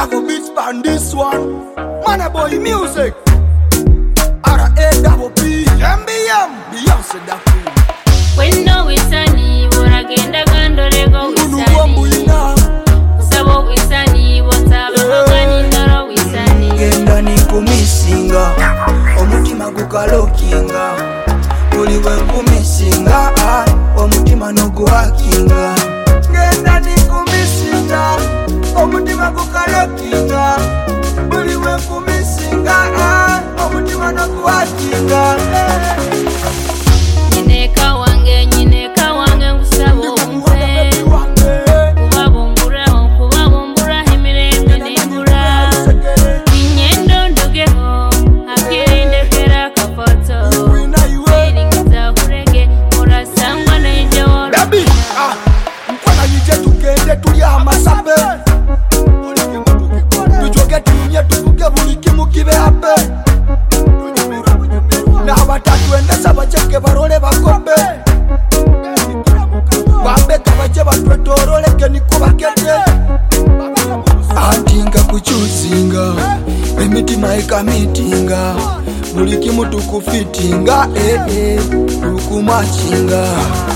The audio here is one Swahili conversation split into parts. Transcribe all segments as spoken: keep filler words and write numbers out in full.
Double beats on this one. Man boy music. R A double P M B M Beyonce da queen. When no wisani boragenda gandolego wisani. Sabo wisani wotaba gani ndoro wisani. Genda ni kumisinga omutima gukalokinga. Uli we kumisinga omutima no guhakinga. Genda ni kumisinga omutima gukalokinga. Uli we kumisinga omutima no guhakinga. Nyineka wange nyineka wange ngusabo unze. Kubabumbura kubabumbura emirembe nembura. Inyendo ndugeho akirinde kera kafoto. Feeling kurege orasangwa nenjoro. Baby ah mkwana yije tugende tuli amasabe. Tujoge tunye tuvuge buli kimu kibe hape. Na batatu endesa bacheke barole bakombe. Bambe kabaje batwetorole ke nikubakete. Antinga kuchuzinga emitima ikamitinga. Buli kimu tukufitinga eh eh tukumachinga.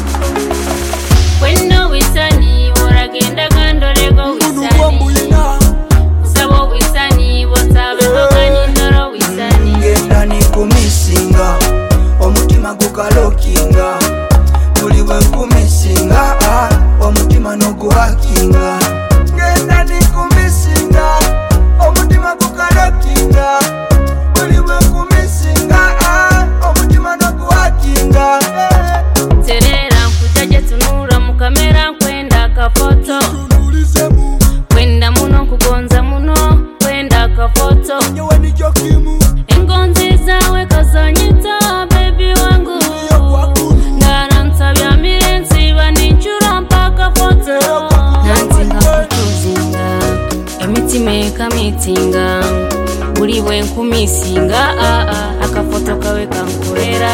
When no wisani boragenda gandolego wisani. Sabo wisani wotaba gani ndoro wisani. Genda ni kumisinga omutima gukalokinga. Uli we kumisinga omutima no guhakinga. Genda ni kumisinga omutima gukalokinga. Uli we kumisinga omutima no guhakinga. Terera nkujaje tunura mukamera kwenda kafoto. Kwenda muno kugonza muno kwenda kafoto. Nyewe ni jokimu Engonzi zawe kazanyita baby wangu. Ngaranta bya mirenzi baninchura mpaka foto. Nantinga kutuzinga emitima ekamitinga. Buli we nkumisinga akafoto kawe kankorera.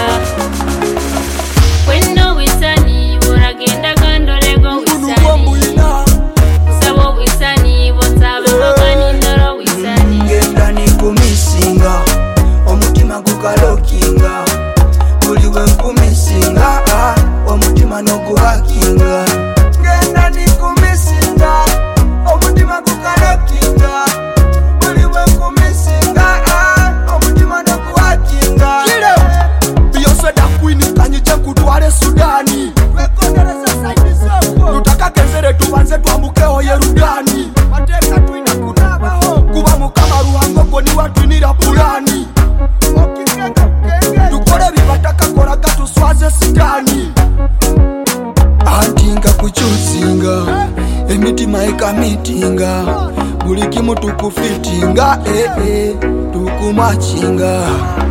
When no wisani boragenda gandolego wisani. Sabo wisani wotaba gani ndoro wisani. Genda ni kumisinga omutima gukalokinga. Uli we kumisinga omutima no guhakinga. Genda ni kumisinga omutima gukalokinga. Uli we kumisinga omutima no guhakinga. Beyonce da queen kanyije kutware Sudani. Tutaka kezere tubanze twambukeho Yerudani. Mateka tuina kunabaho kuba mukama ruhango ngo ni watwinira pulani. Dukore bibataka koraga tuswaze sitani. Antinga kuchuzinga emitima ikamitinga. Buli kimu tukufitinga eh eh tukumachinga.